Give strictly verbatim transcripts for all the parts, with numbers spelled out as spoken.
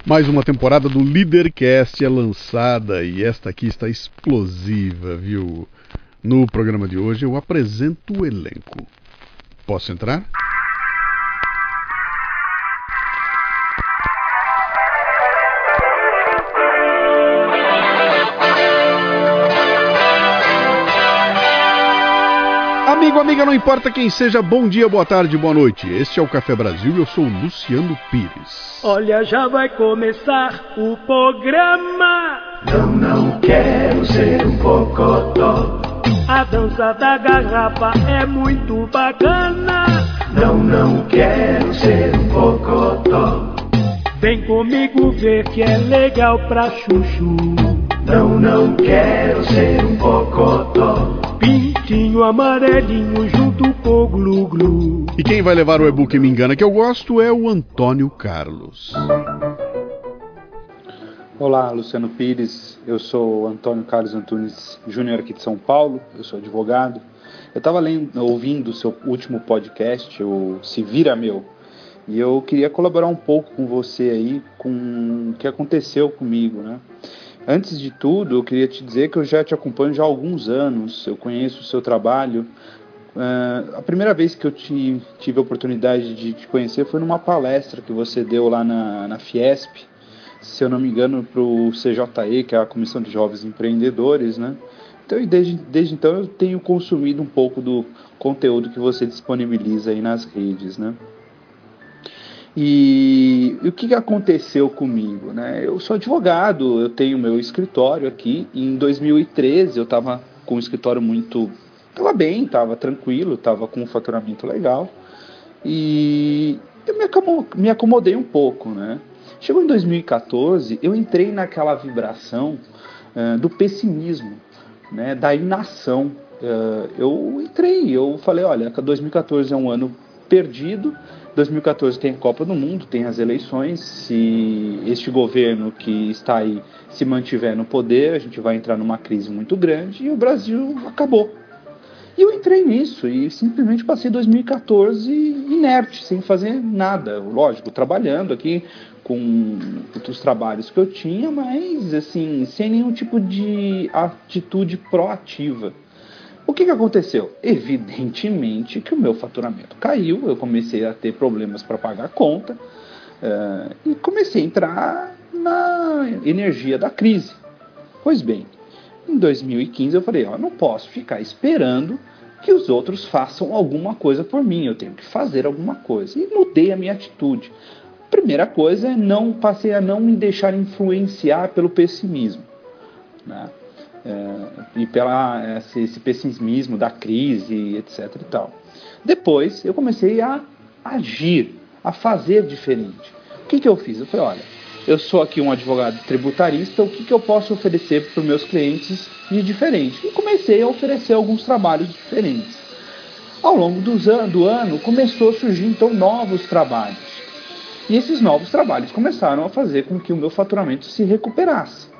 Mais uma temporada do Leadercast é lançada e esta aqui está explosiva, viu? No programa de hoje eu apresento o elenco. Posso entrar? Amigo, amiga, não importa quem seja, bom dia, boa tarde, boa noite. Este é o Café Brasil e eu sou o Luciano Pires. Olha, já vai começar o programa. Não, não quero ser um cocotó. A dança da garrafa é muito bacana. Não, não quero ser um cocotó. Vem comigo ver que é legal pra chuchu. Não, não quero ser um cocotó. Pintinho amarelinho junto com o glu-glu. E quem vai levar o e-book Me Engana Que Eu Gosto é o Antônio Carlos. Olá, Luciano Pires, eu sou o Antônio Carlos Antunes Júnior aqui de São Paulo, eu sou advogado. Eu estava ouvindo o seu último podcast, o Se Vira Meu, e eu queria colaborar um pouco com você aí, com o que aconteceu comigo, né? Antes de tudo, eu queria te dizer que eu já te acompanho já há alguns anos, eu conheço o seu trabalho. Uh, a primeira vez que eu te, tive a oportunidade de te conhecer foi numa palestra que você deu lá na, na Fiesp, se eu não me engano, para o C J E, que é a Comissão de Jovens Empreendedores, né? Então, e desde, desde então eu tenho consumido um pouco do conteúdo que você disponibiliza aí nas redes, né? E, e o que aconteceu comigo, né? Eu sou advogado, eu tenho meu escritório aqui. E em dois mil e treze eu estava com um escritório muito... Estava bem, estava tranquilo, estava com um faturamento legal. E eu me, acomodei, me acomodei um pouco, né? Chegou em dois mil e quatorze, eu entrei naquela vibração uh, do pessimismo, né? Da inação. Uh, eu entrei, eu falei, olha, dois mil e quatorze é um ano perdido. dois mil e quatorze tem a Copa do Mundo, tem as eleições. Se este governo que está aí se mantiver no poder, a gente vai entrar numa crise muito grande e o Brasil acabou. E eu entrei nisso e simplesmente passei dois mil e quatorze inerte, sem fazer nada. Lógico, trabalhando aqui com outros trabalhos que eu tinha, mas assim, sem nenhum tipo de atitude proativa. O que, que aconteceu? Evidentemente que o meu faturamento caiu, eu comecei a ter problemas para pagar a conta uh, e comecei a entrar na energia da crise. Pois bem, em dois mil e quinze eu falei, ó, não posso ficar esperando que os outros façam alguma coisa por mim, eu tenho que fazer alguma coisa. E mudei a minha atitude. A primeira coisa é não passei a não me deixar influenciar pelo pessimismo, né? É, e pela esse, esse pessimismo da crise, etc e tal. Depois eu comecei a agir, a fazer diferente. O que que eu fiz? Eu falei, olha, eu sou aqui um advogado tributarista, o que que eu posso oferecer para os meus clientes de diferente? E comecei a oferecer alguns trabalhos diferentes. Ao longo dos an- do ano começou a surgir então novos trabalhos. E esses novos trabalhos começaram a fazer com que o meu faturamento se recuperasse.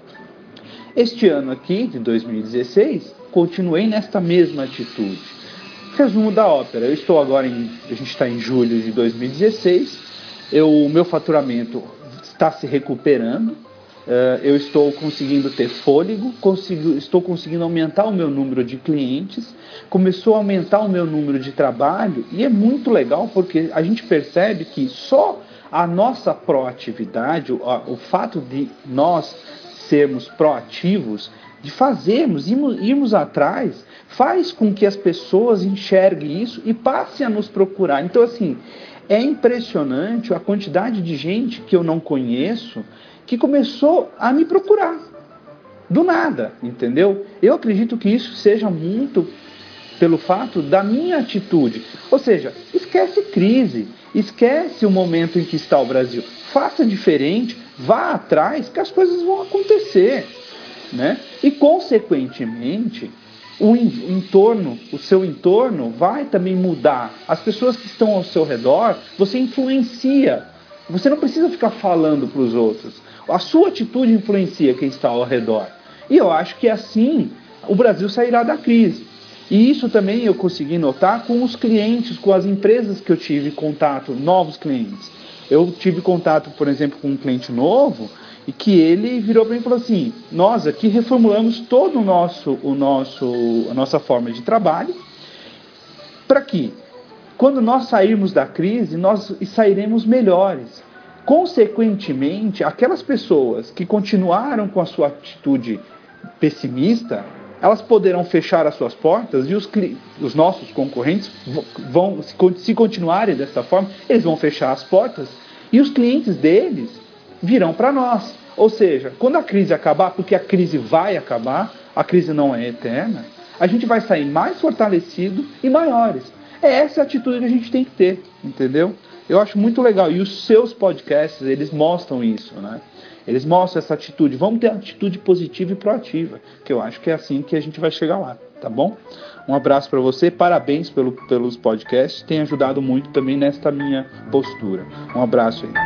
Este ano aqui, de dois mil e dezesseis, continuei nesta mesma atitude. Resumo da ópera, eu estou agora em, a gente está em julho de dois mil e dezesseis, eu, o meu faturamento está se recuperando, uh, eu estou conseguindo ter fôlego, consigo, estou conseguindo aumentar o meu número de clientes, começou a aumentar o meu número de trabalho, e é muito legal porque a gente percebe que só a nossa proatividade, o, o fato de nós sermos proativos, de fazermos, irmos, irmos atrás, faz com que as pessoas enxerguem isso e passem a nos procurar. Então, assim, é impressionante a quantidade de gente que eu não conheço que começou a me procurar. Do nada, entendeu? Eu acredito que isso seja muito pelo fato da minha atitude. Ou seja, esquece crise, esquece o momento em que está o Brasil. Faça diferente, vá atrás, que as coisas vão acontecer, né? E, consequentemente, o entorno, o seu entorno vai também mudar. As pessoas que estão ao seu redor, você influencia. Você não precisa ficar falando para os outros. A sua atitude influencia quem está ao redor. E eu acho que assim o Brasil sairá da crise. E isso também eu consegui notar com os clientes, com as empresas que eu tive contato, novos clientes. Eu tive contato, por exemplo, com um cliente novo e que ele virou para mim e falou assim: nós aqui reformulamos todo o nosso, o nosso, a nossa forma de trabalho para que, quando nós sairmos da crise, nós sairemos melhores. Consequentemente, aquelas pessoas que continuaram com a sua atitude pessimista, elas poderão fechar as suas portas e os, os nossos concorrentes vão, se continuarem dessa forma, eles vão fechar as portas e os clientes deles virão para nós. Ou seja, quando a crise acabar, porque a crise vai acabar, a crise não é eterna, a gente vai sair mais fortalecido e maiores. É essa a atitude que a gente tem que ter, entendeu? Eu acho muito legal. E os seus podcasts, eles mostram isso, né? Eles mostram essa atitude. Vamos ter atitude positiva e proativa, que eu acho que é assim que a gente vai chegar lá, tá bom? Um abraço para você, parabéns pelo, pelos podcasts, tem ajudado muito também nesta minha postura. Um abraço aí.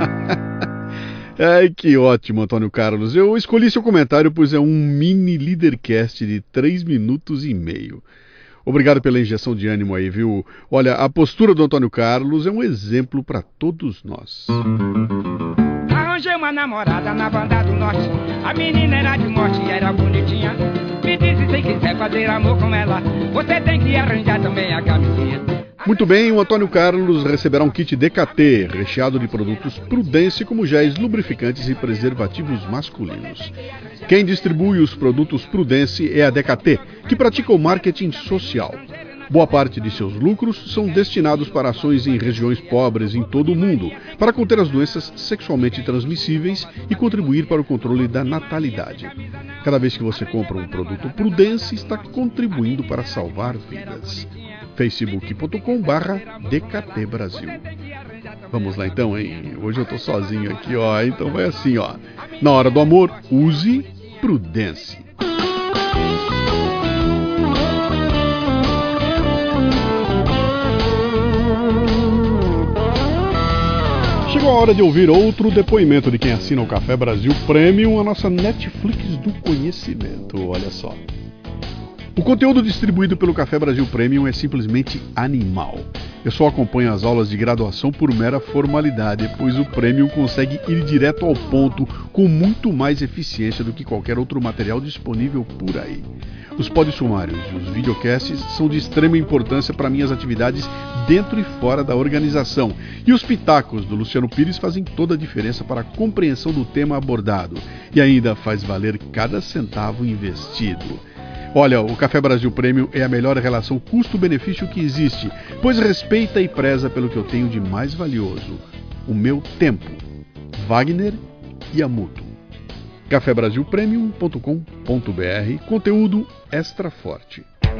Ai, que ótimo, Antônio Carlos. Eu escolhi seu comentário, pois é um mini Leadercast de três minutos e meio. Obrigado pela injeção de ânimo aí, viu? Olha, a postura do Antônio Carlos é um exemplo para todos nós. Arranjei uma namorada na banda do norte. A menina era de morte e era bonitinha. Me disse, se quiser fazer amor com ela, você tem que arranjar também a camisinha. Muito bem, o Antônio Carlos receberá um kit D K T, recheado de produtos Prudence, como géis lubrificantes e preservativos masculinos. Quem distribui os produtos Prudence é a D K T, que pratica o marketing social. Boa parte de seus lucros são destinados para ações em regiões pobres em todo o mundo, para conter as doenças sexualmente transmissíveis e contribuir para o controle da natalidade. Cada vez que você compra um produto Prudence, está contribuindo para salvar vidas. facebook ponto com barra D K T Brasil. Vamos lá então, hein? Hoje eu tô sozinho aqui, ó. Então vai assim, ó. Na hora do amor, use Prudence. Chegou a hora de ouvir outro depoimento de quem assina o Café Brasil Premium, a nossa Netflix do conhecimento. Olha só. O conteúdo distribuído pelo Café Brasil Premium é simplesmente animal. Eu só acompanho as aulas de graduação por mera formalidade, pois o Premium consegue ir direto ao ponto com muito mais eficiência do que qualquer outro material disponível por aí. Os podsumários e os videocasts são de extrema importância para minhas atividades dentro e fora da organização, e os pitacos do Luciano Pires fazem toda a diferença para a compreensão do tema abordado, e ainda faz valer cada centavo investido. Olha, o Café Brasil Premium é a melhor relação custo-benefício que existe, pois respeita e preza pelo que eu tenho de mais valioso, o meu tempo. Wagner e Amuto. café brasil premium ponto com ponto br, conteúdo extra forte.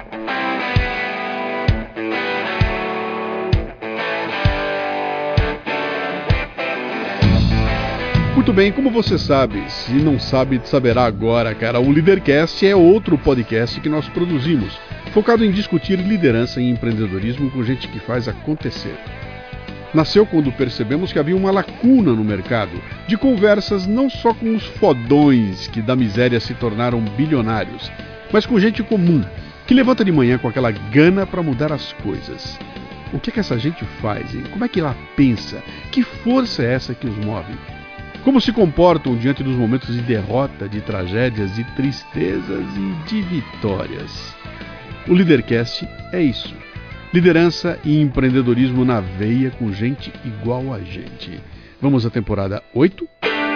Muito bem, como você sabe, se não sabe, saberá agora, cara, o Leadercast é outro podcast que nós produzimos, focado em discutir liderança e empreendedorismo com gente que faz acontecer. Nasceu quando percebemos que havia uma lacuna no mercado, de conversas não só com os fodões que da miséria se tornaram bilionários, mas com gente comum, que levanta de manhã com aquela gana para mudar as coisas. O que é que essa gente faz, hein? Como é que ela pensa? Que força é essa que os move? Como se comportam diante dos momentos de derrota, de tragédias, de tristezas e de vitórias? O Leadercast é isso. Liderança e empreendedorismo na veia com gente igual a gente. Vamos à temporada oito?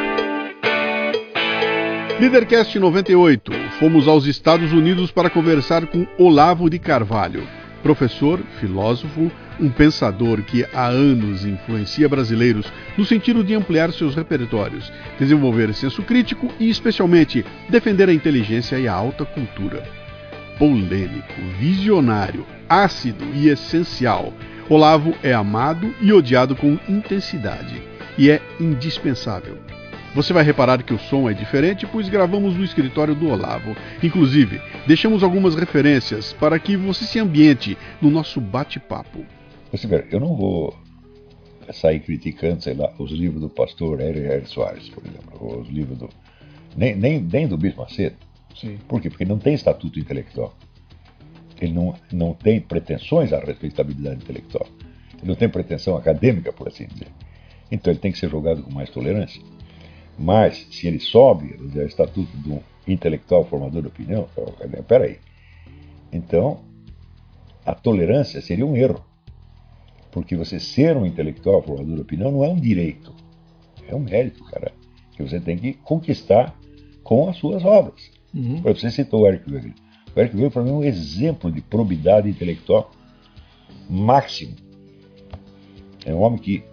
Leadercast noventa e oito. Fomos aos Estados Unidos para conversar com Olavo de Carvalho, professor, filósofo, um pensador que há anos influencia brasileiros no sentido de ampliar seus repertórios, desenvolver senso crítico e, especialmente, defender a inteligência e a alta cultura. Polêmico, visionário, ácido e essencial, Olavo é amado e odiado com intensidade e é indispensável. Você vai reparar que o som é diferente, pois gravamos no escritório do Olavo. Inclusive, deixamos algumas referências para que você se ambiente no nosso bate-papo. Eu não vou sair criticando, sei lá, os livros do pastor Hélio Soares, por exemplo, ou os livros do... Nem, nem, nem do Bispo Macedo. Sim. Por quê? Porque ele não tem estatuto intelectual. Ele não, não tem pretensões à respeitabilidade intelectual. Ele não tem pretensão acadêmica, por assim dizer. Então ele tem que ser julgado com mais tolerância. Mas, se ele sobe o estatuto de um intelectual formador de opinião, peraí. Então, a tolerância seria um erro. Porque você ser um intelectual formador de opinião não é um direito. É um mérito, cara. Que você tem que conquistar com as suas obras. Uhum. Você citou o Eric Wegener. O Eric Wegener, para mim, é um exemplo de probidade intelectual máximo. É um homem que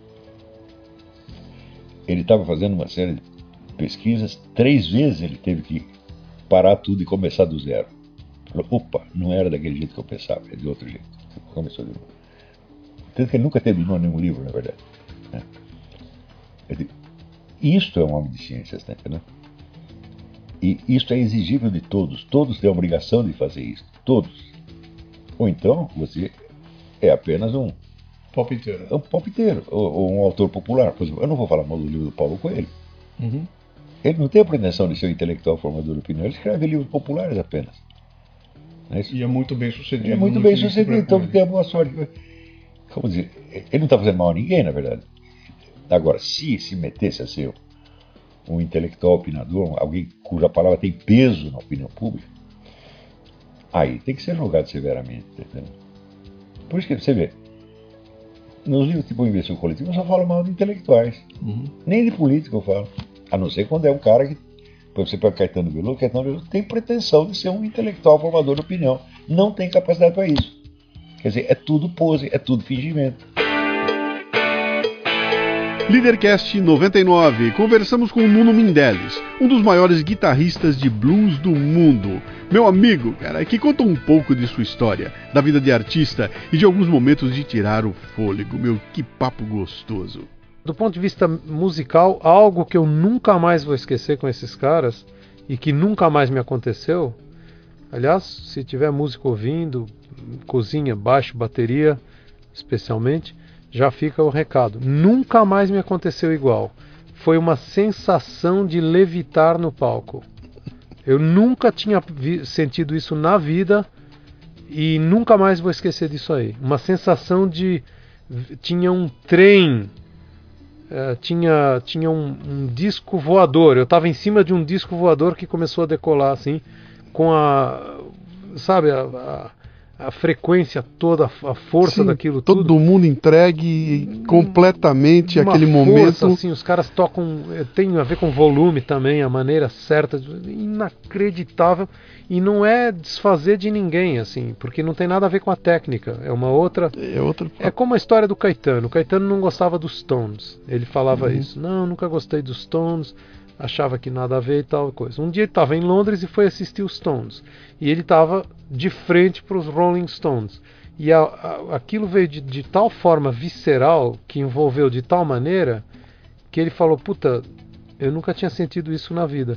ele estava fazendo uma série de pesquisas, três vezes ele teve que parar tudo e começar do zero. Falou, opa, não era daquele jeito que eu pensava, é de outro jeito. Começou de novo. Tanto que ele nunca terminou nenhum livro, na verdade. Né? Isto é um homem de ciências, tá entendendo? E isto é exigível de todos. Todos têm a obrigação de fazer isso. Todos. Ou então, você é apenas um palpiteiro. Um palpiteiro, ou, ou um autor popular. Por exemplo, eu não vou falar mal do livro do Paulo Coelho. Uhum. Ele não tem a pretensão de ser um intelectual formador de opinião. Ele escreve livros populares apenas. É e é muito bem sucedido. E é muito bem sucedido, então tem a boa sorte. Como dizer, ele não está fazendo mal a ninguém, na verdade. Agora, se se metesse a ser um intelectual opinador, alguém cuja palavra tem peso na opinião pública, aí tem que ser julgado severamente. Entendeu? Por isso que você vê, nos livros tipo Invenção Coletiva eu só falo mal de intelectuais. Uhum. Nem de político eu falo. A não ser quando é um cara que, por exemplo, é Caetano Veloso, Caetano Veloso tem pretensão de ser um intelectual formador de opinião. Não tem capacidade para isso. Quer dizer, é tudo pose, é tudo fingimento. Leadercast noventa e nove. Conversamos com o Nuno Mindeles, um dos maiores guitarristas de blues do mundo. Meu amigo, cara, que conta um pouco de sua história, da vida de artista e de alguns momentos de tirar o fôlego. Meu, que papo gostoso. Do ponto de vista musical, algo que eu nunca mais vou esquecer com esses caras e que nunca mais me aconteceu. Aliás, se tiver música ouvindo, cozinha, baixo, bateria, especialmente, já fica o recado. Nunca mais me aconteceu igual. Foi uma sensação de levitar no palco. Eu nunca tinha vi- sentido isso na vida e nunca mais vou esquecer disso aí. Uma sensação de... Tinha um trem, uh, tinha, tinha um, um disco voador. Eu estava em cima de um disco voador que começou a decolar assim, com a... Sabe, a... a a frequência toda, a força Sim, daquilo tudo. Todo mundo entregue completamente àquele força, momento. Assim, os caras tocam, tem a ver com volume também, a maneira certa, inacreditável. E não é desfazer de ninguém, assim, porque não tem nada a ver com a técnica. É uma outra. É, outra... é como a história do Caetano. O Caetano não gostava dos Stones. Ele falava uhum. isso. Não, nunca gostei dos Stones. Achava que nada a ver e tal coisa. Um dia ele estava em Londres e foi assistir os Stones. E ele estava de frente para os Rolling Stones. E a, a, aquilo veio de, de tal forma visceral, que envolveu de tal maneira, que ele falou, puta, eu nunca tinha sentido isso na vida.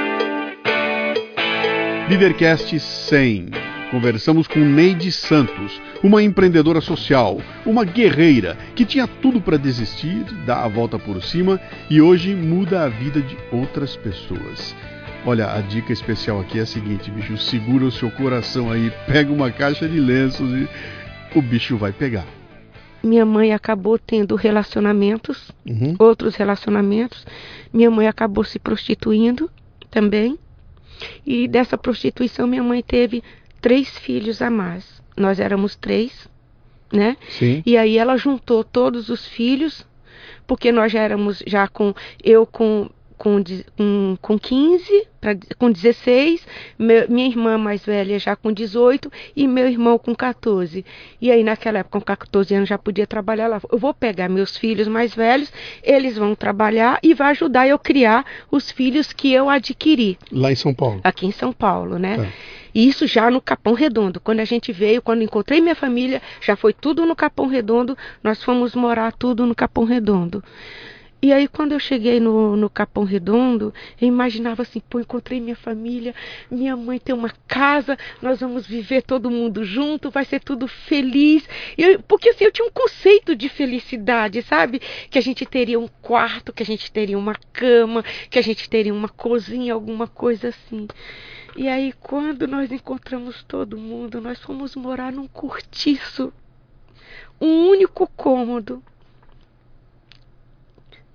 Leadercast cem. Conversamos com Neide Santos, uma empreendedora social, uma guerreira que tinha tudo para desistir, dar a volta por cima e hoje muda a vida de outras pessoas. Olha, a dica especial aqui é a seguinte, bicho, segura o seu coração aí, pega uma caixa de lenços e o bicho vai pegar. Minha mãe acabou tendo relacionamentos, uhum. outros relacionamentos. Minha mãe acabou se prostituindo também. E dessa prostituição minha mãe teve três filhos a mais. Nós éramos três, né? Sim. E aí ela juntou todos os filhos, porque nós já éramos já com eu com com, com, com quinze, pra, com dezesseis, meu, minha irmã mais velha já com dezoito e meu irmão com quatorze. E aí naquela época, com quatorze anos, já podia trabalhar lá. Eu vou pegar meus filhos mais velhos, eles vão trabalhar e vai ajudar eu a criar os filhos que eu adquiri. Lá em São Paulo? Aqui em São Paulo, né? Tá. E isso já no Capão Redondo. Quando a gente veio, quando encontrei minha família, já foi tudo no Capão Redondo. Nós fomos morar tudo no Capão Redondo. E aí quando eu cheguei no, no Capão Redondo, eu imaginava assim, pô, encontrei minha família, minha mãe tem uma casa, nós vamos viver todo mundo junto, vai ser tudo feliz. Eu, porque assim, eu tinha um conceito de felicidade, sabe? Que a gente teria um quarto, que a gente teria uma cama, que a gente teria uma cozinha, alguma coisa assim. E aí quando nós encontramos todo mundo, nós fomos morar num cortiço, um único cômodo.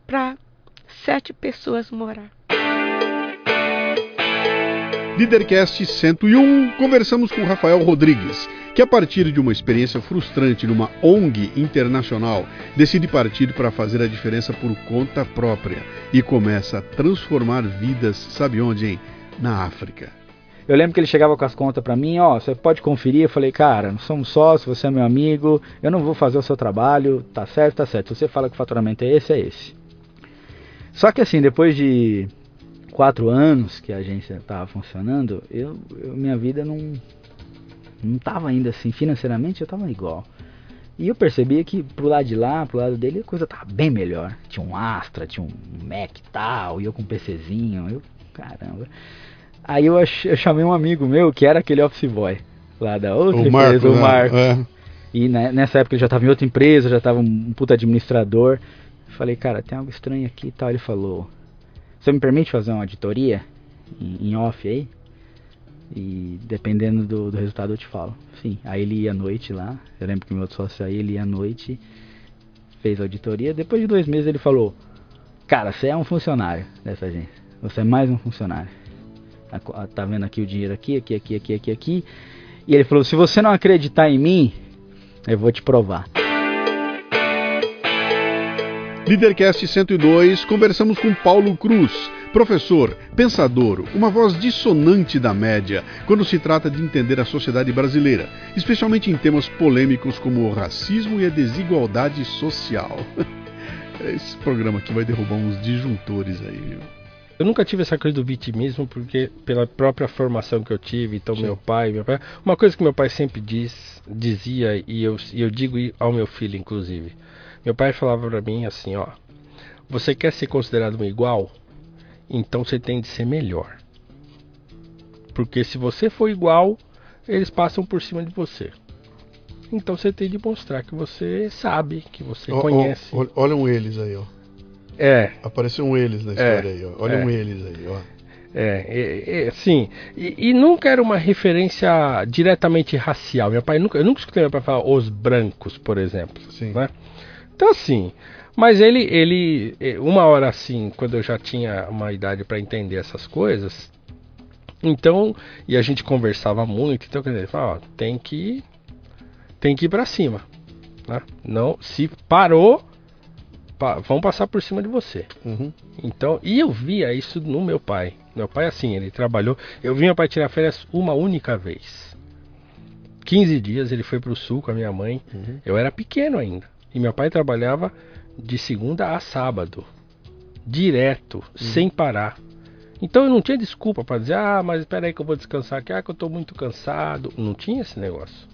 para sete pessoas morar. Lidercast cento e um, conversamos com Rafael Rodrigues, que a partir de uma experiência frustrante numa O N G internacional, decide partir para fazer a diferença por conta própria e começa a transformar vidas, sabe onde, hein? Na África. Eu lembro que ele chegava com as contas pra mim, ó, você pode conferir. Eu falei, cara, nós somos sócios, você é meu amigo, eu não vou fazer o seu trabalho, tá certo, tá certo. Se você fala que o faturamento é esse, é esse. Só que assim, depois de quatro anos que a agência tava funcionando, eu, eu minha vida não, não tava ainda assim, financeiramente eu tava igual. E eu percebia que pro lado de lá, pro lado dele, a coisa tava bem melhor. Tinha um Astra, tinha um Mac e tal, e eu com um PCzinho, eu, caramba... Aí eu, ach, eu chamei um amigo meu, que era aquele office boy, lá da outra o empresa, Marco, o Marco. Né? É. E né, nessa época ele já estava em outra empresa, já estava um puta administrador. Falei, cara, tem algo estranho aqui e tal. Ele falou, você me permite fazer uma auditoria em, em off aí? E dependendo do, do resultado eu te falo. Sim, aí ele ia à noite lá, eu lembro que meu outro sócio aí, ele ia à noite, fez a auditoria. Depois de dois meses ele falou, cara, você é um funcionário dessa agência, você é mais um funcionário. Tá vendo aqui o dinheiro aqui, aqui, aqui, aqui, aqui, aqui. E ele falou, se você não acreditar em mim, eu vou te provar. Lidercast cento e dois, conversamos com Paulo Cruz, professor, pensador, uma voz dissonante da média quando se trata de entender a sociedade brasileira, especialmente em temas polêmicos como o racismo e a desigualdade social. Esse programa aqui vai derrubar uns disjuntores aí, viu? Eu nunca tive essa coisa do vitimismo, porque pela própria formação que eu tive, então Sim. meu pai, meu pai, uma coisa que meu pai sempre diz, dizia, e eu, e eu digo ao meu filho inclusive, meu pai falava pra mim assim, ó, você quer ser considerado um igual? Então você tem de ser melhor. Porque se você for igual, eles passam por cima de você. Então você tem de mostrar que você sabe, que você oh, conhece. Oh, olham eles aí, ó. É. Apareceu um eles na história é, aí, ó. Olha é, um eles aí, ó. É, é, é sim. E, e nunca era uma referência diretamente racial. Meu pai nunca, eu nunca escutei meu pai falar os brancos, por exemplo. Sim. Né? Então assim, mas ele, ele, uma hora assim, quando eu já tinha uma idade para entender essas coisas, então, e a gente conversava muito, então quer dizer, fala, ó, tem que, tem que ir para cima, né? Não, se parou, vão passar por cima de você. Uhum. Então, e eu via isso no meu pai. Meu pai, assim, ele trabalhou. Eu vi meu pai tirar férias uma única vez. quinze dias ele foi pro sul com a minha mãe. Uhum. Eu era pequeno ainda. E meu pai trabalhava de segunda a sábado. Direto, uhum. sem parar. Então eu não tinha desculpa para dizer, ah, mas espera aí que eu vou descansar aqui, ah, que eu tô muito cansado. Não tinha esse negócio.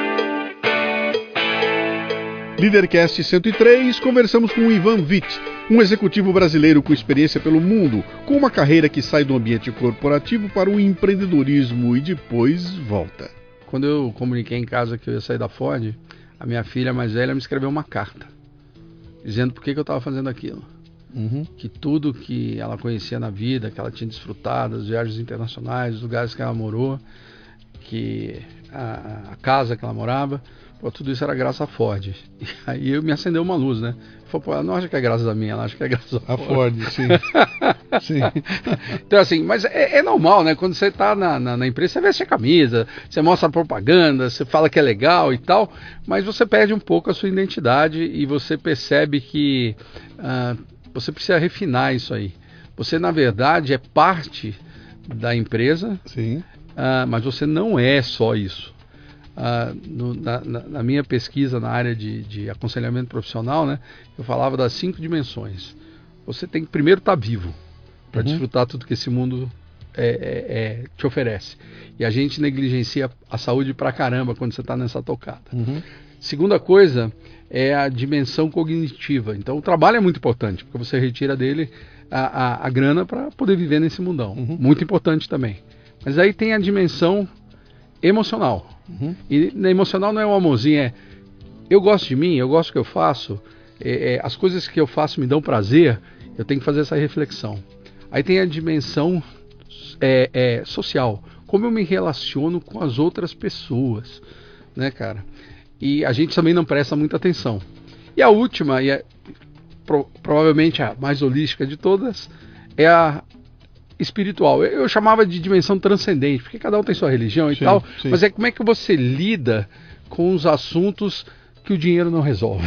Lidercast cento e três, conversamos com o Ivan Witt, um executivo brasileiro com experiência pelo mundo, com uma carreira que sai do ambiente corporativo para o empreendedorismo e depois volta. Quando eu comuniquei em casa que eu ia sair da Ford, a minha filha mais velha me escreveu uma carta, dizendo por que, que eu estava fazendo aquilo. Uhum. Que tudo que ela conhecia na vida, que ela tinha desfrutado, as viagens internacionais, os lugares que ela morou, que a, a casa que ela morava, pô, tudo isso era graças à Ford. E aí eu me acendeu uma luz, né? Falei, pô, ela não acha que é graças a mim, ela acha que é graças à a Ford. Ford, sim. sim. Então assim, mas é, é normal, né? Quando você tá na, na, na empresa, você veste a camisa, você mostra a propaganda, você fala que é legal e tal, mas você perde um pouco a sua identidade e você percebe que uh, você precisa refinar isso aí. Você, na verdade, é parte da empresa, sim. Uh, mas você não é só isso. Uh, no, na, na minha pesquisa na área de, de aconselhamento profissional, né, eu falava das cinco dimensões. Você tem que primeiro estar vivo para uhum. desfrutar tudo que esse mundo é, é, é, te oferece. E a gente negligencia a saúde pra caramba quando você está nessa tocada. Uhum. Segunda coisa é a dimensão cognitiva. Então o trabalho é muito importante, porque você retira dele a, a, a grana para poder viver nesse mundão. Uhum. Muito importante também. Mas aí tem a dimensão emocional. Uhum. E na emocional não é um amorzinho, é eu gosto de mim, eu gosto do que eu faço, é, é, as coisas que eu faço me dão prazer, eu tenho que fazer essa reflexão. Aí tem a dimensão é, é, social, como eu me relaciono com as outras pessoas, né, cara? E a gente também não presta muita atenção. E a última, e a, pro, provavelmente a mais holística de todas, é a espiritual. Eu, eu chamava de dimensão transcendente, porque cada um tem sua religião e sim, tal, sim. mas é como é que você lida com os assuntos que o dinheiro não resolve.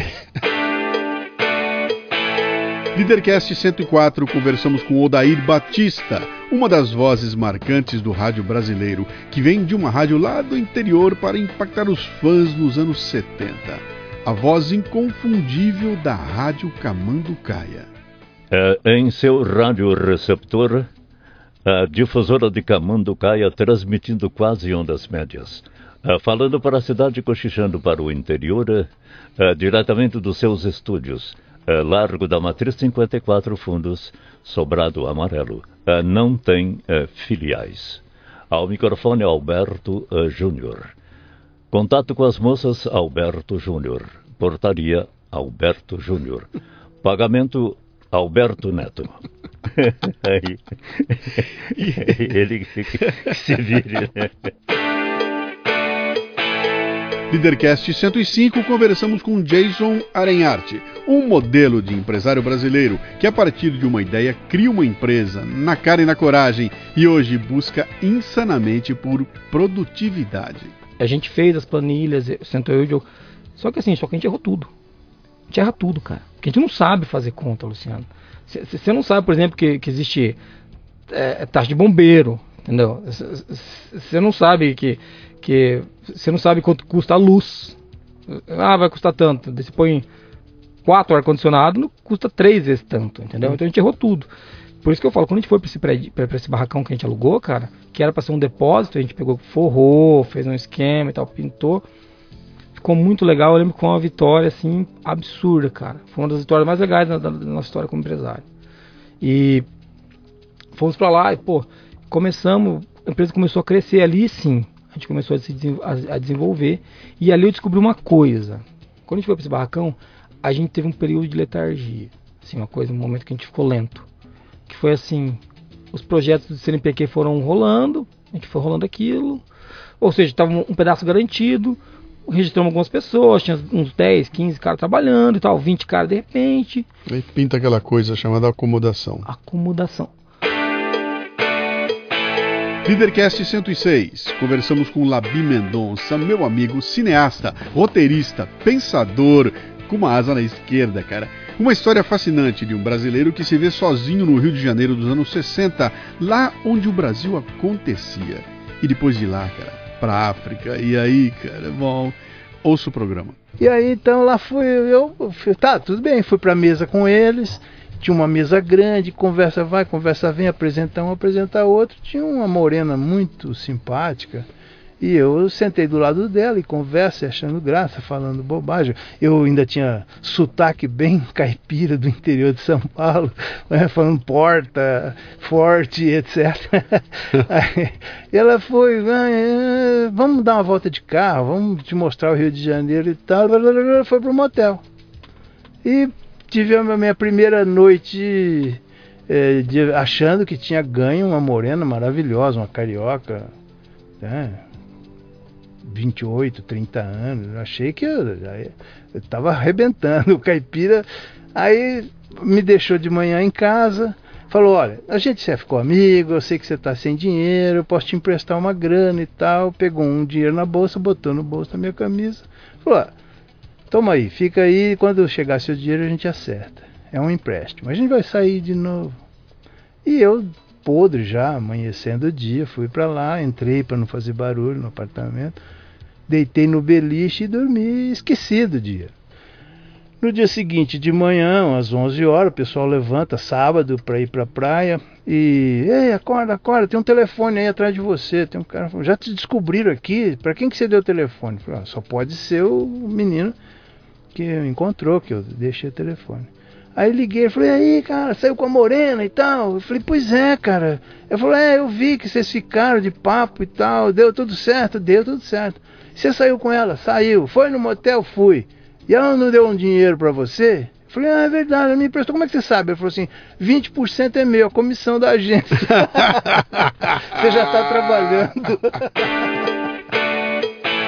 Lidercast cento e quatro, conversamos com Odair Batista, uma das vozes marcantes do rádio brasileiro, que vem de uma rádio lá do interior para impactar os fãs nos anos setenta. A voz inconfundível da Rádio Camanducaia. É, em seu radioreceptor, a difusora de Camanducaia transmitindo quase ondas médias. É, falando para a cidade, cochichando para o interior, é, diretamente dos seus estúdios. É, Largo da Matriz cinquenta e quatro Fundos, Sobrado Amarelo. É, não tem é, filiais. Ao microfone, Alberto é, Júnior. Contato com as moças, Alberto Júnior. Portaria, Alberto Júnior. Pagamento, Alberto Neto. Aí, ele que se vire, né? Lidercast cento e cinco, conversamos com Jason Arenhart, um modelo de empresário brasileiro que, a partir de uma ideia, cria uma empresa na cara e na coragem e hoje busca insanamente por produtividade. A gente fez as planilhas, sentou eu e o Diogo, só que assim, só que a gente errou tudo. A gente erra tudo, cara. Porque a gente não sabe fazer conta, Luciano. Você não sabe, por exemplo, que, que existe é, taxa de bombeiro, entendeu? Você não sabe que que você não sabe quanto custa a luz. Ah, vai custar tanto. Você põe quatro ar-condicionado, custa três vezes tanto, entendeu? Então a gente errou tudo. Por isso que eu falo, quando a gente foi para esse, prédio, pra, pra esse barracão que a gente alugou, cara, que era para ser um depósito, a gente pegou, forrou, fez um esquema e tal, pintou. Ficou muito legal. Eu lembro que foi uma vitória, assim, absurda, cara. Foi uma das vitórias mais legais da, da, da nossa história como empresário. E fomos para lá e, pô, começamos, a empresa começou a crescer ali, sim. A gente começou a se a desenvolver. E ali eu descobri uma coisa. Quando a gente foi para esse barracão, a gente teve um período de letargia. Assim, uma coisa, um momento que a gente ficou lento. Que foi assim, os projetos do C N P Q foram rolando, a gente foi rolando aquilo. Ou seja, estava um, um pedaço garantido. Registramos algumas pessoas, tinha uns dez, quinze caras trabalhando e tal, vinte caras de repente. Aí pinta aquela coisa chamada acomodação. Acomodação. Lidercast cento e seis, conversamos com Labi Mendonça, meu amigo cineasta, roteirista, pensador, com uma asa na esquerda, cara. Uma história fascinante de um brasileiro que se vê sozinho no Rio de Janeiro dos anos sessenta, lá onde o Brasil acontecia. E depois de lá, cara, pra África. E aí, cara, bom, ouça o programa. E aí, então, lá fui eu, fui, tá, tudo bem, fui pra mesa com eles. Tinha uma mesa grande, conversa vai, conversa vem, apresenta um, apresenta outro. Tinha uma morena muito simpática e eu sentei do lado dela e conversa, achando graça, falando bobagem. Eu ainda tinha sotaque bem caipira do interior de São Paulo, né, falando porta, forte, etcétera. Aí, ela foi, vamos dar uma volta de carro, vamos te mostrar o Rio de Janeiro e tal. Foi pro motel. E tive a minha primeira noite é, de, achando que tinha ganho uma morena maravilhosa, uma carioca, né, vinte e oito, trinta anos. Eu achei que eu estava arrebentando o caipira. Aí me deixou de manhã em casa, falou, olha, a gente já ficou amigo, eu sei que você está sem dinheiro, eu posso te emprestar uma grana e tal. Pegou um dinheiro na bolsa, botou no bolso da minha camisa, falou, ah, toma aí, fica aí, quando chegar seu dinheiro a gente acerta. É um empréstimo, a gente vai sair de novo. E eu, podre já, amanhecendo o dia, fui pra lá, entrei para não fazer barulho no apartamento, deitei no beliche e dormi esquecido o dia. No dia seguinte, de manhã, às onze horas, o pessoal levanta, sábado, para ir pra praia, e, ei, acorda, acorda, tem um telefone aí atrás de você, tem um cara, já te descobriram aqui, para quem que você deu o telefone? Falei, ah, só pode ser o menino que encontrou, que eu deixei o telefone. Aí liguei, falei, aí, cara, saiu com a morena e tal. Eu falei, pois é, cara. Eu falei, é, eu vi que vocês ficaram de papo e tal, deu tudo certo, deu tudo certo. Você saiu com ela? Saiu. Foi no motel? Fui. E ela não deu um dinheiro pra você? Eu falei, ah, é verdade, ela me emprestou. Como é que você sabe? Ele falou assim, vinte por cento é meu, a comissão da agência. Você já tá trabalhando.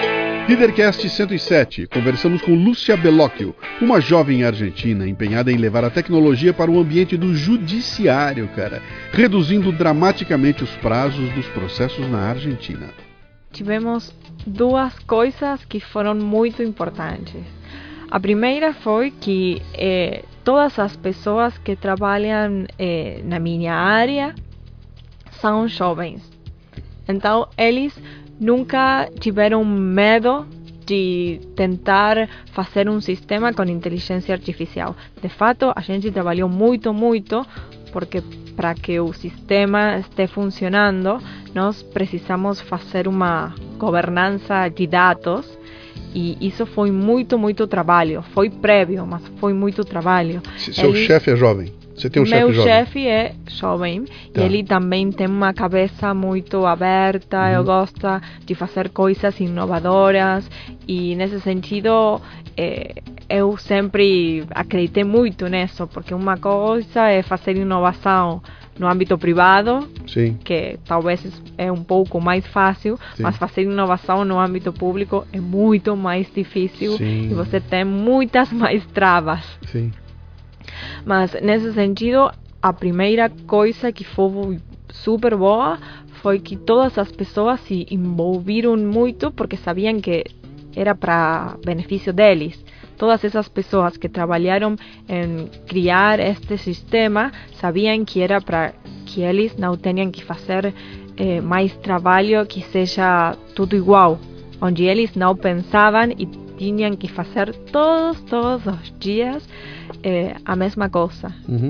Lidercast cento e sete, conversamos com Lúcia Bellocchio, uma jovem argentina empenhada em levar a tecnologia para o ambiente do judiciário, cara, reduzindo dramaticamente os prazos dos processos na Argentina. Tivemos duas coisas que foram muito importantes. A primeira foi que eh, todas as pessoas que trabalham eh, na minha área são jovens. Então, eles nunca tiveram medo de tentar fazer um sistema com inteligência artificial. De fato, a gente trabalhou muito, muito, porque para que o sistema esteja funcionando, nós precisamos fazer uma governança de dados, e isso foi muito, muito trabalho. Foi prévio, mas foi muito trabalho. Seu ele... chefe é jovem? Você tem um chefe jovem? Meu chefe é jovem, tá. E ele também tem uma cabeça muito aberta, uhum. Ele gosta de fazer coisas inovadoras, e nesse sentido eh, eu sempre acreditei muito nisso, porque uma coisa é fazer inovação no âmbito privado, sim, que talvez é um pouco mais fácil, sim, mas fazer inovação no âmbito público é muito mais difícil, sim, e você tem muitas mais travas. Sim. Mas nesse sentido, a primeira coisa que foi super boa foi que todas as pessoas se envolveram muito, porque sabiam que era para benefício deles. Todas essas pessoas que trabalharam em criar este sistema sabiam que era para que eles não tenham que fazer eh, mais trabalho que seja tudo igual, onde eles não pensavam e tinham que fazer todos, todos os dias eh, a mesma coisa. Uhum.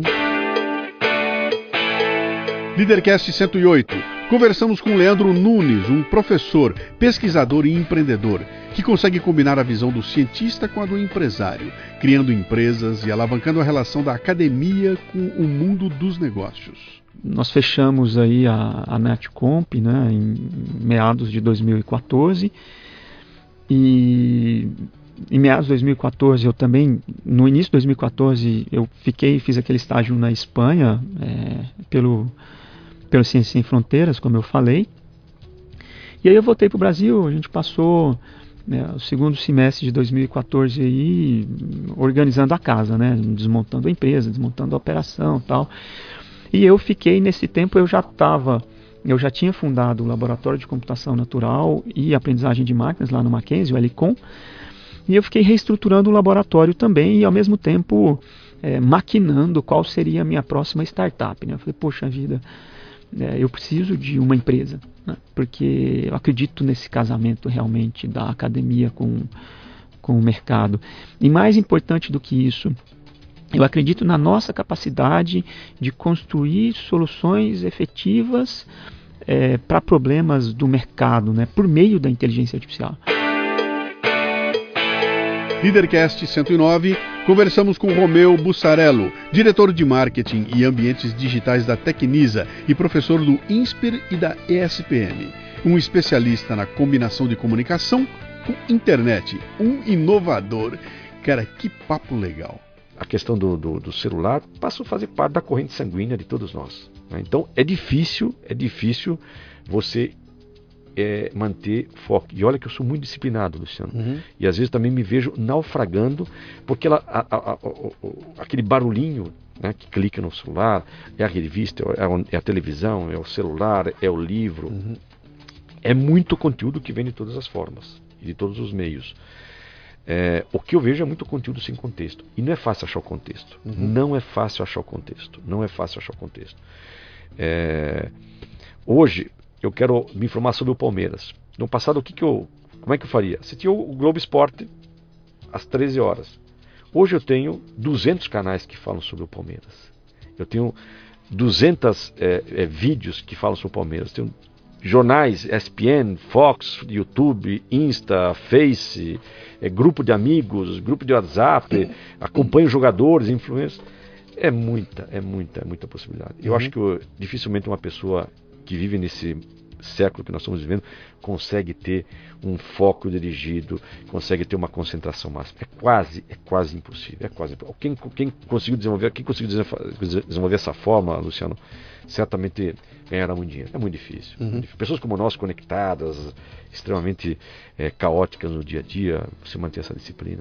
Lidercast cento e oito. Conversamos com Leandro Nunes, um professor, pesquisador e empreendedor, que consegue combinar a visão do cientista com a do empresário, criando empresas e alavancando a relação da academia com o mundo dos negócios. Nós fechamos aí a, a Netcomp, né, em meados de dois mil e quatorze, e em meados de dois mil e quatorze eu também, no início de dois mil e quatorze, eu fiquei, fiz aquele estágio na Espanha, é, pelo... pelo Ciência Sem Fronteiras, como eu falei. E aí eu voltei para o Brasil, a gente passou, né, o segundo semestre de dois mil e quatorze aí, organizando a casa, né, desmontando a empresa, desmontando a operação e tal. E eu fiquei, nesse tempo, eu já estava, eu já tinha fundado o Laboratório de Computação Natural e Aprendizagem de Máquinas lá no Mackenzie, o Helicom, e eu fiquei reestruturando o laboratório também e, ao mesmo tempo, é, maquinando qual seria a minha próxima startup, né. Eu falei, poxa vida, É, eu preciso de uma empresa, né? Porque eu acredito nesse casamento realmente da academia com, com o mercado. E mais importante do que isso, eu acredito na nossa capacidade de construir soluções efetivas é, para problemas do mercado, né? Por meio da inteligência artificial. Lidercast cento e nove, conversamos com Romeu Bussarello, diretor de marketing e ambientes digitais da Tecnisa e professor do INSPER e da E S P M, um especialista na combinação de comunicação com internet, um inovador. Cara, que papo legal. A questão do, do, do celular passou a fazer parte da corrente sanguínea de todos nós, né? Então é difícil, é difícil você É manter foco. E olha que eu sou muito disciplinado, Luciano. Uhum. E às vezes também me vejo naufragando, porque ela, a, a, a, a, aquele barulhinho, né, que clica no celular, é a revista, é a, é a televisão, é o celular, é o livro. Uhum. É muito conteúdo que vem de todas as formas e de todos os meios. É, o que eu vejo é muito conteúdo sem contexto. E não é fácil achar o contexto. Uhum. Não é fácil achar o contexto. Não é fácil achar o contexto. É, hoje, eu quero me informar sobre o Palmeiras. No passado, o que que eu, como é que eu faria? Você tinha o Globo Esporte às treze horas. Hoje eu tenho duzentos canais que falam sobre o Palmeiras. Eu tenho duzentos é, é, vídeos que falam sobre o Palmeiras. Tenho jornais, E S P N, Fox, YouTube, Insta, Face, é, grupo de amigos, grupo de WhatsApp, acompanho jogadores, influencers. É muita, é muita, é muita possibilidade. Eu uhum. acho que eu, dificilmente uma pessoa que vive nesse século que nós estamos vivendo, consegue ter um foco dirigido, consegue ter uma concentração máxima. É quase, é quase impossível. É quase impossível. Quem, quem conseguiu desenvolver, quem conseguiu desenvolver essa forma, Luciano, certamente ganhará muito dinheiro. É muito difícil. Uhum. Muito difícil. Pessoas como nós, conectadas, extremamente é, caóticas no dia a dia, você manter essa disciplina.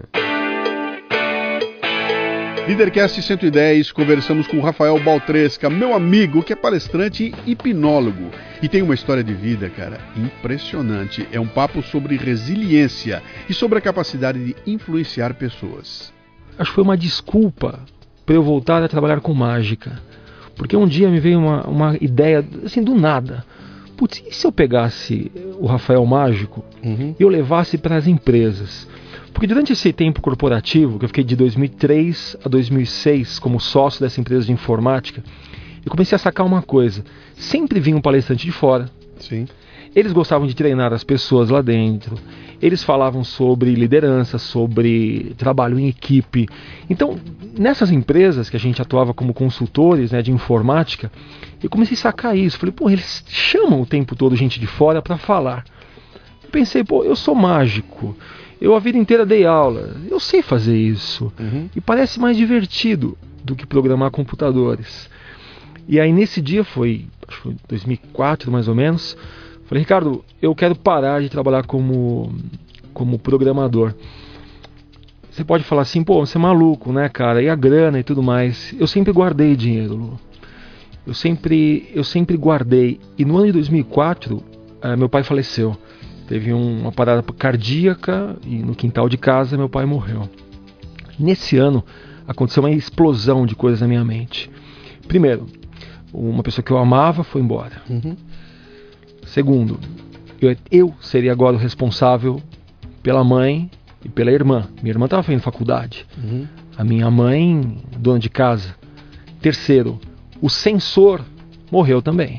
Lidercast cento e dez, conversamos com o Rafael Baltresca, meu amigo, que é palestrante e hipnólogo. E tem uma história de vida, cara, impressionante. É um papo sobre resiliência e sobre a capacidade de influenciar pessoas. Acho que foi uma desculpa para eu voltar a trabalhar com mágica. Porque um dia me veio uma, uma ideia, assim, do nada. Putz, e se eu pegasse o Rafael Mágico uhum. e eu levasse para as empresas? Porque durante esse tempo corporativo, que eu fiquei de dois mil e três a dois mil e seis como sócio dessa empresa de informática, eu comecei a sacar uma coisa. Sempre vinha um palestrante de fora. Sim. Eles gostavam de treinar as pessoas lá dentro. Eles falavam sobre liderança, sobre trabalho em equipe. Então, nessas empresas que a gente atuava como consultores, né, de informática, eu comecei a sacar isso. Falei, pô, eles chamam o tempo todo gente de fora para falar. Eu pensei, pô, eu sou mágico. Eu a vida inteira dei aula, eu sei fazer isso. Uhum. E parece mais divertido do que programar computadores. E aí nesse dia foi, acho que foi dois mil e quatro mais ou menos, falei, Ricardo, eu quero parar de trabalhar como, como programador. Você pode falar assim, pô, você é maluco, né, cara? E a grana e tudo mais. Eu sempre guardei dinheiro, Lu. Eu sempre, eu sempre guardei. E no ano de dois mil e quatro, uh, meu pai faleceu. Teve um, uma parada cardíaca e no quintal de casa meu pai morreu. Nesse ano aconteceu uma explosão de coisas na minha mente. Primeiro, uma pessoa que eu amava foi embora. Uhum. Segundo, eu, eu seria agora o responsável pela mãe e pela irmã. Minha irmã estava fazendo faculdade. Uhum. A minha mãe, dona de casa. Terceiro, o censor morreu também.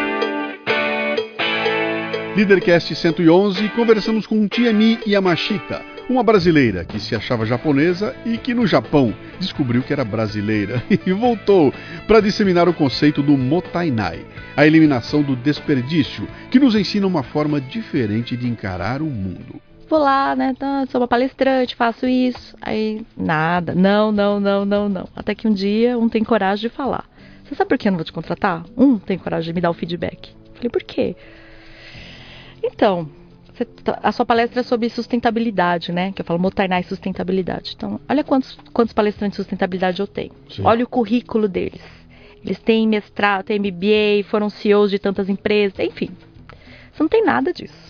Lidercast cento e onze, conversamos com Tiani Yamashita, uma brasileira que se achava japonesa e que no Japão descobriu que era brasileira e voltou para disseminar o conceito do Mottainai, a eliminação do desperdício, que nos ensina uma forma diferente de encarar o mundo. Vou lá, né, sou uma palestrante, faço isso, aí nada, não, não, não, não, não. Até que um dia um tem coragem de falar. Você sabe por que eu não vou te contratar? Um tem coragem de me dar o feedback. Falei, por quê? Então, a sua palestra é sobre sustentabilidade, né? Que eu falo Mottainai sustentabilidade. Então, olha quantos, quantos palestrantes de sustentabilidade eu tenho. Sim. Olha o currículo deles. Eles têm mestrado, têm M B A, foram C E Os de tantas empresas, enfim. Você não tem nada disso.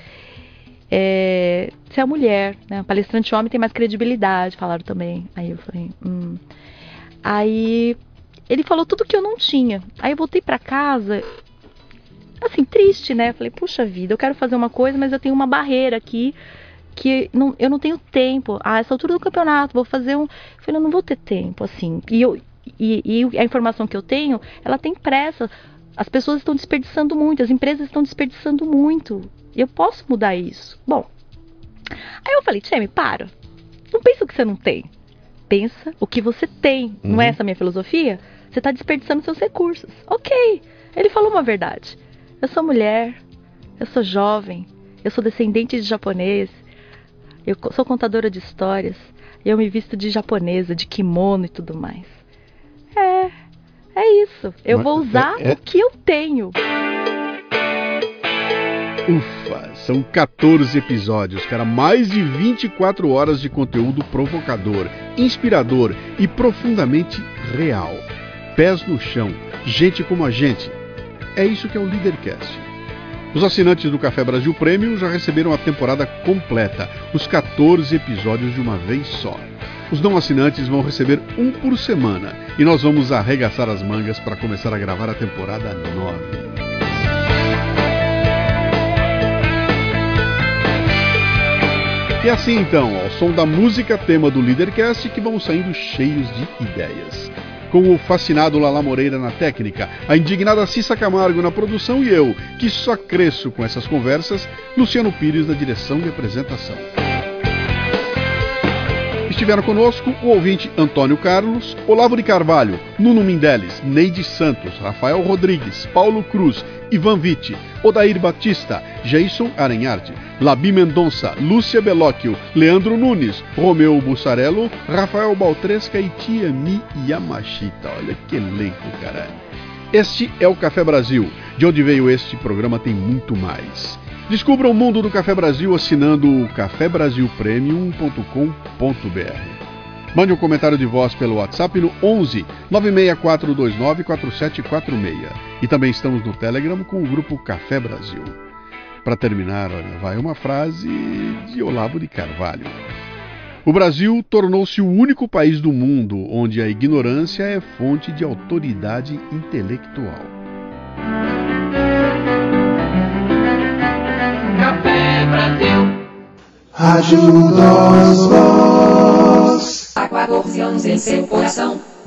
É, você é mulher, né? Palestrante homem tem mais credibilidade, falaram também. Aí eu falei, hum. Aí ele falou tudo que eu não tinha. Aí eu voltei pra casa... assim, triste, né? Falei, puxa vida, eu quero fazer uma coisa, mas eu tenho uma barreira aqui que não, eu não tenho tempo. Ah, essa altura do campeonato, vou fazer um... Eu falei, eu não vou ter tempo, assim. E, eu, e, e a informação que eu tenho, ela tem pressa. As pessoas estão desperdiçando muito, as empresas estão desperdiçando muito. Eu posso mudar isso. Bom, aí eu falei, Tcheme, para. Não pensa o que você não tem. Pensa o que você tem. Uhum. Não é essa a minha filosofia? Você está desperdiçando seus recursos. Ok. Ele falou uma verdade. Eu sou mulher, eu sou jovem, eu sou descendente de japonês, eu sou contadora de histórias, e eu me visto de japonesa, de kimono e tudo mais. É, é isso. Eu Mas, vou usar é, é... o que eu tenho. Ufa, são quatorze episódios, cara, mais de vinte e quatro horas de conteúdo provocador, inspirador e profundamente real. Pés no chão, gente como a gente. É isso que é o Lidercast. Os assinantes do Café Brasil Premium já receberam a temporada completa, os quatorze episódios de uma vez só. Os não assinantes vão receber um por semana e nós vamos arregaçar as mangas para começar a gravar a temporada nove. E assim então, ao som da música tema do Lidercast, que vão saindo cheios de ideias. Com o fascinado Lala Moreira na técnica, a indignada Cissa Camargo na produção e eu, que só cresço com essas conversas, Luciano Pires na direção e apresentação. estiveram conosco o ouvinte Antônio Carlos, Olavo de Carvalho, Nuno Mindeles, Neide Santos, Rafael Rodrigues, Paulo Cruz, Ivan Vitti, Odair Batista, Jason Arenhardt, Labi Mendonça, Lúcia Belocchio, Leandro Nunes, Romeu Bussarello, Rafael Baltresca e Tiami Yamashita. Olha que elenco, cara. Este é o Café Brasil. De onde veio este programa tem muito mais. Descubra o mundo do Café Brasil assinando o café brasil premium ponto com ponto b r. Mande um comentário de voz pelo WhatsApp no onze nove seis quatro dois nove quatro sete quatro seis. E também estamos no Telegram com o grupo Café Brasil. Para terminar, olha, vai uma frase de Olavo de Carvalho. O Brasil tornou-se o único país do mundo onde a ignorância é fonte de autoridade intelectual. Café Brasil. Rádio Nós Voz. Há quatorze anos em seu coração.